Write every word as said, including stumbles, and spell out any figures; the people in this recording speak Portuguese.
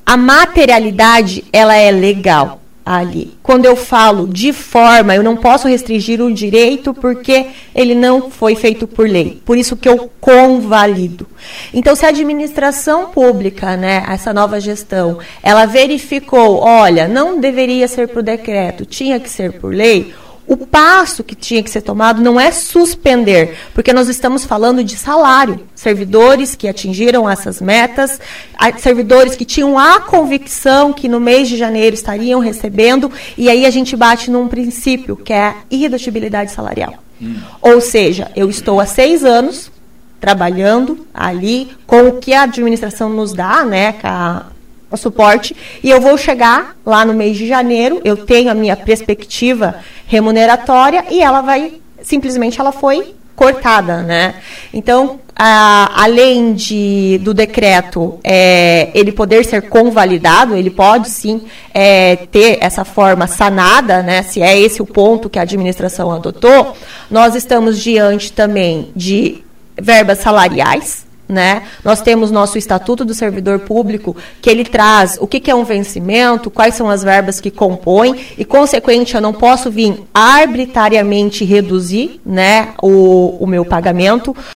a materialidade, ela é legal ali. Quando eu falo de forma, eu não posso restringir o direito porque ele não foi feito por lei. Por isso que eu convalido. Então, se a administração pública, né, essa nova gestão, ela verificou, olha, não deveria ser por decreto, tinha que ser por lei, o passo que tinha que ser tomado não é suspender, porque nós estamos falando de salário. Servidores que atingiram essas metas, servidores que tinham a convicção que no mês de janeiro estariam recebendo, e aí a gente bate num princípio, que é a irredutibilidade salarial. Hum. Ou seja, eu estou há seis anos trabalhando ali com o que a administração nos dá, né, com a o suporte, e eu vou chegar lá no mês de janeiro, eu tenho a minha perspectiva remuneratória e ela vai, simplesmente ela foi cortada, né? Então, a, além de, do decreto, é, ele poder ser convalidado, ele pode sim é, ter essa forma sanada, né? Se é esse o ponto que a administração adotou, nós estamos diante também de verbas salariais, né? Nós temos nosso Estatuto do Servidor Público, que ele traz o que, que é um vencimento, quais são as verbas que compõem, e, consequente, eu não posso vir arbitrariamente reduzir, né, o, o meu pagamento.